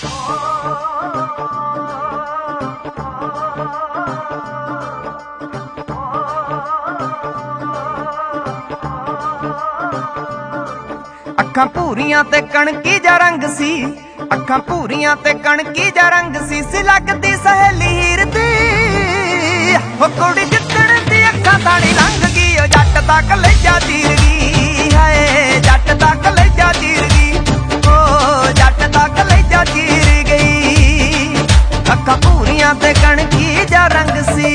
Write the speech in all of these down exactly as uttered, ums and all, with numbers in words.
ਅੱਖਾਂ ਭੂਰੀਆਂ ਤੇ ਕਣਕੀ ਜਾ ਰੰਗ ਸੀ, ਅੱਖਾਂ ਭੂਰੀਆਂ ਤੇ ਕਣਕੀ ਜਾ ਰੰਗ ਸੀ, ਸੀ ਲੱਗਦੀ ਸਹੇਲੀ ਹੀਰ ਦੀ। ਹੋ ਕੁੜੀ ਜਿੱਦਣ ਦੀ ਅੱਖਾਂ ਤਾਣੀ ਲੰਘ ਗਈ, ਉਹ ਜੱਟ ਦਾ ਕਲੇਜਾ ਚੀਰ ਗਈ। ਹਾਏ ਜੱਟ ਦਾ ਕਲੇਜਾ ਚੀਰ ਗਈ, ਓ ਜੱਟ ਦਾ ਕਲੇਜਾ ਚੀਰ ਗਈ। ਅੱਖਾਂ ਭੂਰੀਆਂ ਤੇ ਕਣਕੀ ਜਾ ਰੰਗ ਸੀ।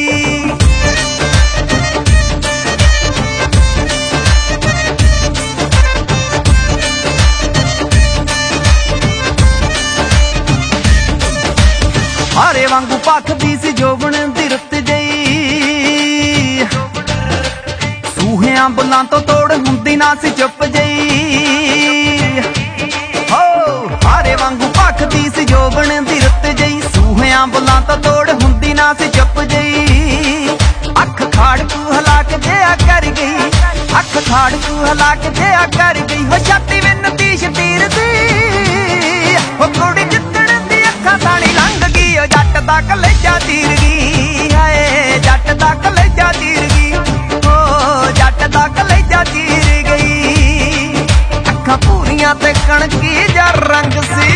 ਹਾਰੇ ਵਾਂਗੂ ਭਖਦੀ ਸੀ ਜੋਬਨ ਦੀ ਰੁੱਤ ਜਈ, ਸੂਹਿਆਂ ਬੁੱਲਾਂ ਤੋਂ ਤੋੜ ਹੁੰਦੀ ਨਾ ਸੀ ਚੁੱਪ ਜਈ। ਹੋ ਹਾਰੇ ਵਾਂਗੂ ਭਖਦੀ ਸੀ ਜੋਬਨ ਦੀ ਰੁੱਤ ਜਈ, ਸੂਹਿਆਂ ਬੁੱਲਾਂ ਤੋਂ ਤੋੜ ਹੁੰਦੀ ਨਾ ਸੀ ਚੁੱਪ ਜਈ। ਅੱਖ ਖਾੜ ਤੂੰ ਹਲਾਕ ਜਿਆ ਕਰ ਗਈ, ਅੱਖ ਖਾੜ ਤੂੰ ਹਲਾਕ ਜਿਆ ਕਰ ਗਈ। ਹੋ ਛਾਤੀ ਵਿੱਚ ਤੀਸ਼ ਤੀਰ ਦੀ, ਹੋ ਕੁੜੀ ਜਿੱਦਣ ਦੀ ਅੱਖਾਂ ਤਾਣੀ ਲੰਘ ਗਈ, ਉਹ ਜੱਟ ਦਾ ਕਲੇਜਾ ਚੀਰ ਗਈ। ਹਾਏ ਜੱਟ ਦਾ ਕਲੇਜਾ ਚੀਰ ਗਈ, ਓ ਜੱਟ ਦਾ ਕਲੇਜਾ ਚੀਰ ਗਈ। ਅੱਖਾਂ ਭੂਰੀਆਂ ਤੇ ਕਣਕੀ ਜਾ ਰੰਗ ਸੀ।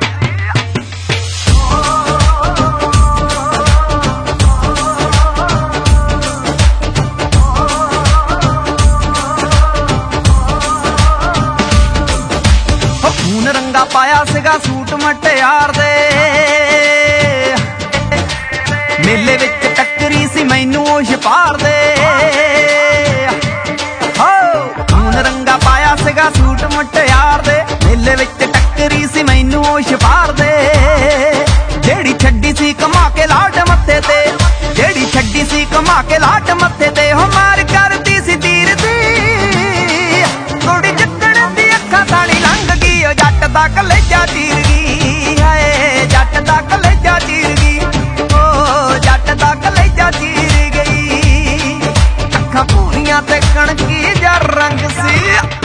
ਖੂਨ ਰੰਗਾ ਪਾਇਆ ਸੀਗਾ ਸੂਟ ਮਟਿਆਰ ਦੇ, ਮੇਲੇ ਵਿੱਚ ਟੱਕਰੀ ਸੀ ਮੈਨੂੰ ਉਹ ਛਪਾਰ ਦੇ। ਹੋ ਖੂਨ ਰੰਗਾ ਪਾਇਆ ਸੀਗਾ ਸੂਟ ਮਟਿਆਰ ਦੇ, ਮੇਲੇ ਵਿੱਚ ਟੱਕਰੀ ਸੀ ਮੈਨੂੰ ਉਹ ਛਪਾਰ ਦੇ। ਜਿਹੜੀ ਛੱਡੀ ਸੀ ਕਮਾ ਕੇ ਲਾਟ ਮੱਥੇ ਤੇ, ਜਿਹੜੀ ਛੱਡੀ ਸੀ ਕਮਾ ਕੇ ਲਾਟ ਮੱਥੇ ਤੇ। ਹੋ ਮਾਰ ਕਰਦੀ ਸੀ ਤੀਰ ਦੀ, ਕੁੜੀ ਜਿੱਦਣ ਦੀ ਅੱਖਾਂ ਤਾਣੀ ਲੰਘ ਗਈ, ਉਹ ਜੱਟ ਦਾ ਕਲੇਜਾ ਚੀਰ ਗਈ। ਹਾਏ ਜੱਟ ਦਾ ਕਲੇਜਾ ਚੀਰ ਗਈ, ਓ ਜੱਟ ਦਾ ਕਲੇਜਾ ਚੀਰ ਗਈ। ਅੱਖਾਂ ਭੂਰੀਆਂ ਤੇ ਕਣਕੀ ਜਾ ਰੰਗ ਸੀ।